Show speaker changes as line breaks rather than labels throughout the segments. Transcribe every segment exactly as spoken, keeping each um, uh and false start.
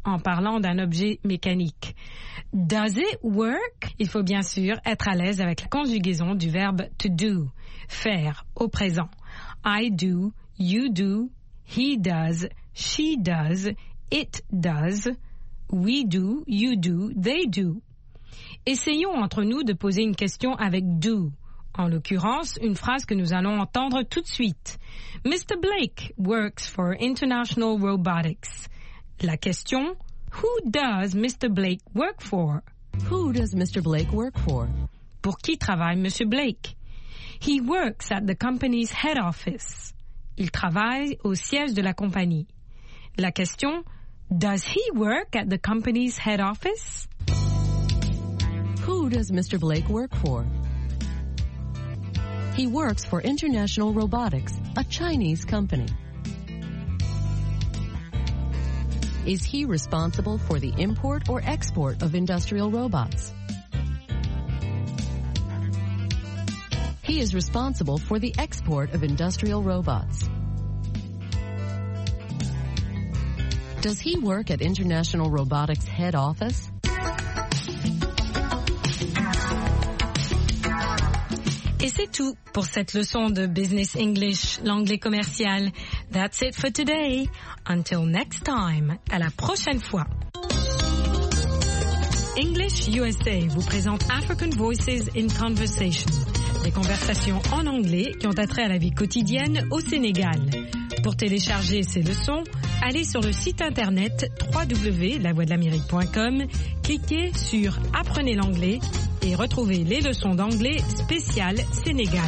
en parlant d'un objet mécanique. Does it work? Il faut bien sûr être à l'aise avec la conjugaison du verbe to do, faire au présent. I do, you do, he does, she does, it does, we do, you do, they do. Essayons entre nous de poser une question avec do. En l'occurrence, une phrase que nous allons entendre tout de suite. mister Blake works for International Robotics. La question, who does mister Blake work for?
Who does mister Blake work for?
Pour qui travaille monsieur Blake? He works at the company's head office. Il travaille au siège de la compagnie. La question, does he work at the company's head office?
Who does mister Blake work for? He works for International Robotics, a Chinese company. Is he responsible for the import or export of industrial robots? He is responsible for the export of industrial robots. Does he work at International Robotics head office?
Et c'est tout pour cette leçon de Business English, l'anglais commercial. That's it for today. Until next time. À la prochaine fois. English U S A vous présente African Voices in Conversation. Des conversations en anglais qui ont attrait à la vie quotidienne au Sénégal. Pour télécharger ces leçons, allez sur le site internet w w w point la voix de l'amérique point com, cliquez sur Apprenez l'anglais et retrouvez les leçons d'anglais spéciales Sénégal.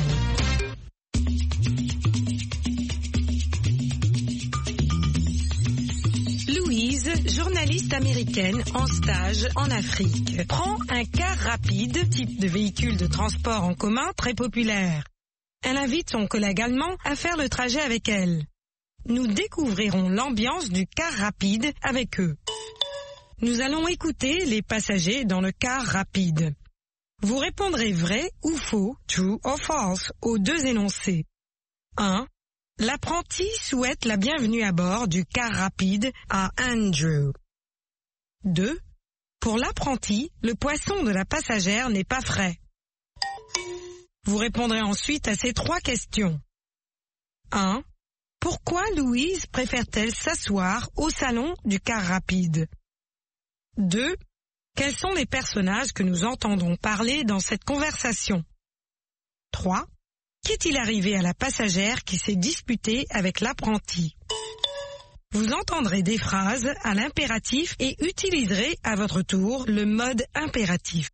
Louise, journaliste américaine en stage en Afrique, prend un car rapide, type de véhicule de transport en commun très populaire. Elle invite son collègue allemand à faire le trajet avec elle. Nous découvrirons l'ambiance du car rapide avec eux. Nous allons écouter les passagers dans le car rapide. Vous répondrez vrai ou faux, true or false, aux deux énoncés. un. L'apprenti souhaite la bienvenue à bord du car rapide à Andrew. deux. Pour l'apprenti, le poisson de la passagère n'est pas frais. Vous répondrez ensuite à ces trois questions. un. Pourquoi Louise préfère-t-elle s'asseoir au salon du car rapide? deux. Quels sont les personnages que nous entendrons parler dans cette conversation? trois. Qu'est-il arrivé à la passagère qui s'est disputée avec l'apprenti? Vous entendrez des phrases à l'impératif et utiliserez à votre tour le mode impératif.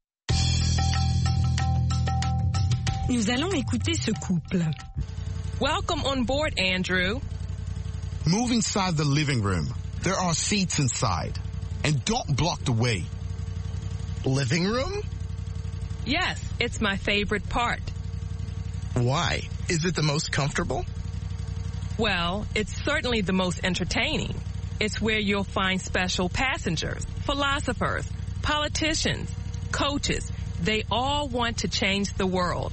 Nous allons écouter ce couple.
Welcome on board, Andrew.
Move inside the living room. There are seats inside. And don't block the way.
Living room?
Yes, it's my favorite part.
Why? Is it the most comfortable?
Well, it's certainly the most entertaining. It's where you'll find special passengers, philosophers, politicians, coaches. They all want to change the world.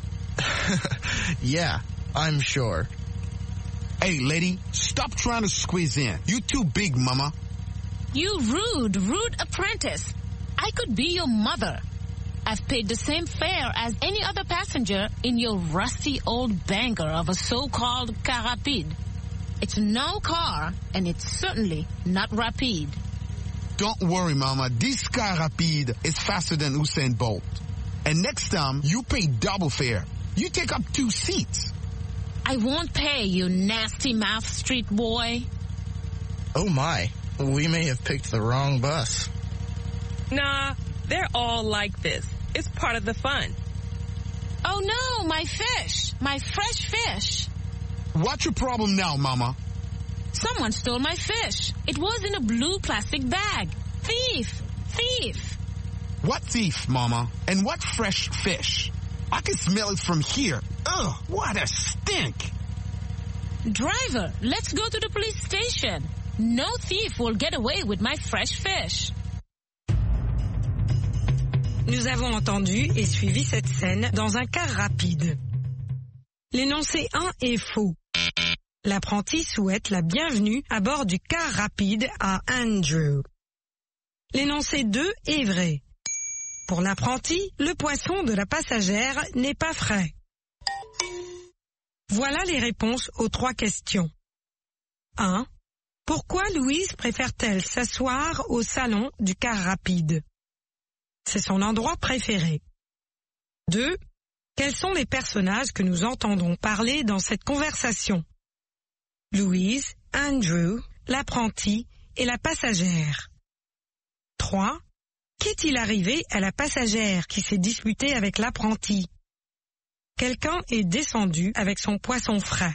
Yeah, I'm sure.
Hey, lady, stop trying to squeeze in. You too big, mama.
You rude, rude apprentice. I could be your mother. I've paid the same fare as any other passenger in your rusty old banker of a so-called car rapide. It's no car, and it's certainly not rapide.
Don't worry, mama. This car rapide is faster than Usain Bolt. And next time, you pay double fare. You take up two seats.
I won't pay, you nasty mouth street boy.
Oh my, we may have picked the wrong bus.
Nah, they're all like this. It's part of the fun.
Oh no, my fish, my fresh fish.
What's your problem now, mama?
Someone stole my fish. It was in a blue plastic bag. Thief, thief.
What thief, mama? And what fresh fish? I can smell it from here. Ugh, what a stink.
Driver, let's go to the police station. No thief will get away with my fresh fish.
Nous avons entendu et suivi cette scène dans un car rapide. L'énoncé un est faux. L'apprenti souhaite la bienvenue à bord du car rapide à Andrew. L'énoncé deux est vrai. Pour l'apprenti, le poisson de la passagère n'est pas frais. Voilà les réponses aux trois questions. un. Pourquoi Louise préfère-t-elle s'asseoir au salon du car rapide? C'est son endroit préféré. deux. Quels sont les personnages que nous entendons parler dans cette conversation? Louise, Andrew, l'apprenti et la passagère. trois. Qu'est-il arrivé à la passagère qui s'est disputée avec l'apprenti? Quelqu'un est descendu avec son poisson frais.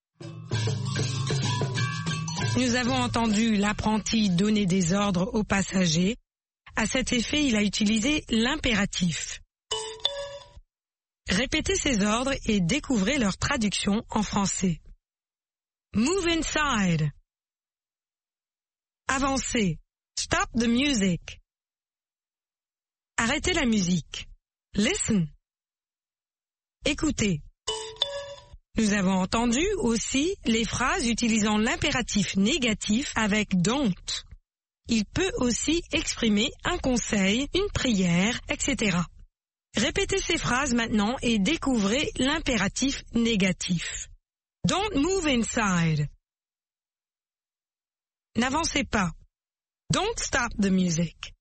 Nous avons entendu l'apprenti donner des ordres aux passagers. À cet effet, il a utilisé l'impératif. Répétez ces ordres et découvrez leur traduction en français. Move inside. Avancez. Stop the music. Arrêtez la musique. Listen. Écoutez. Nous avons entendu aussi les phrases utilisant l'impératif négatif avec don't. Il peut aussi exprimer un conseil, une prière, et cetera. Répétez ces phrases maintenant et découvrez l'impératif négatif. Don't move inside. N'avancez pas. Don't stop the music.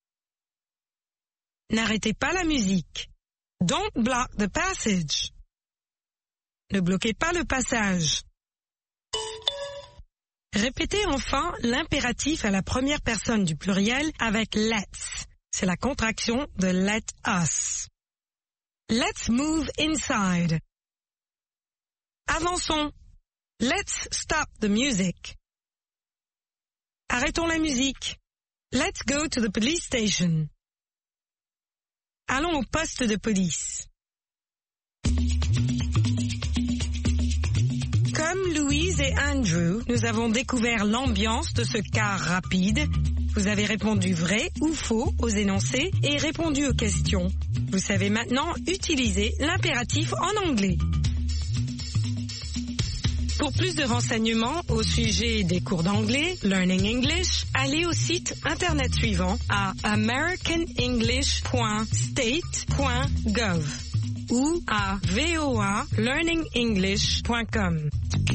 N'arrêtez pas la musique. Don't block the passage. Ne bloquez pas le passage. Répétez enfin l'impératif à la première personne du pluriel avec let's. C'est la contraction de let us. Let's move inside. Avançons. Let's stop the music. Arrêtons la musique. Let's go to the police station. Allons au poste de police. Comme Louise et Andrew, nous avons découvert l'ambiance de ce car rapide. Vous avez répondu vrai ou faux aux énoncés et répondu aux questions. Vous savez maintenant utiliser l'impératif en anglais. Pour plus de renseignements au sujet des cours d'anglais, Learning English, allez au site internet suivant à american english point state point gov ou à v o a learning english point com.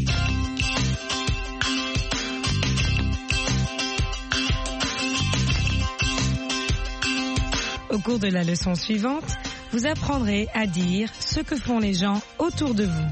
Au cours de la leçon suivante, vous apprendrez à dire ce que font les gens autour de vous.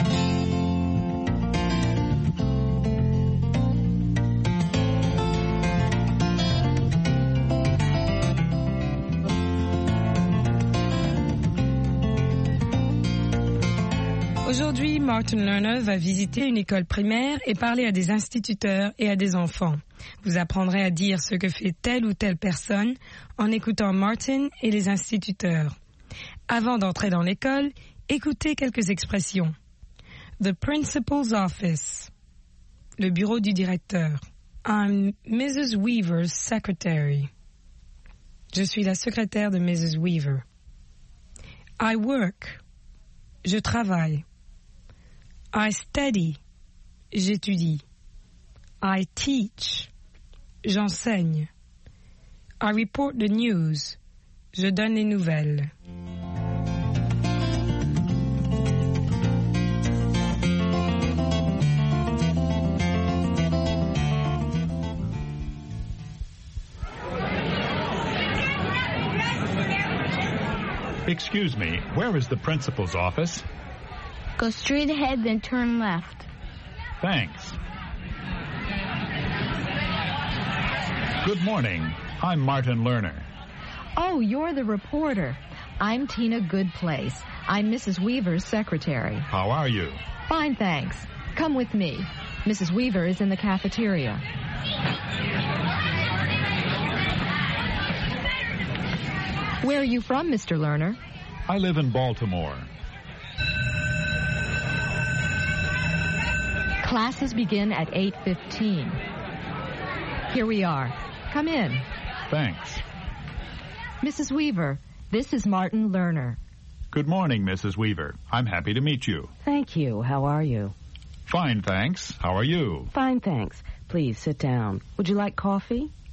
Aujourd'hui, Martin Lerner va visiter une école primaire et parler à des instituteurs et à des enfants. Vous apprendrez à dire ce que fait telle ou telle personne en écoutant Martin et les instituteurs. Avant d'entrer dans l'école, écoutez quelques expressions. The principal's office. Le bureau du directeur. I'm Missus Weaver's secretary. Je suis la secrétaire de Missus Weaver. I work. Je travaille. I study. J'étudie. I teach. J'enseigne. I report the news. Je donne les nouvelles.
Excuse me, where is the principal's office?
Go straight ahead, then turn left.
Thanks. Good morning. I'm Martin Lerner.
Oh, you're the reporter. I'm Tina Goodplace. I'm Missus Weaver's secretary.
How are you?
Fine, thanks. Come with me. Missus Weaver is in the cafeteria. Where are you from, Mister Lerner?
I live in Baltimore.
Classes begin at eight fifteen. Here we are. Come in.
Thanks.
Missus Weaver, this is Martin Lerner.
Good morning, Missus Weaver. I'm happy to meet you.
Thank you. How are you?
Fine, thanks. How are you?
Fine, thanks. Please sit down. Would you like coffee?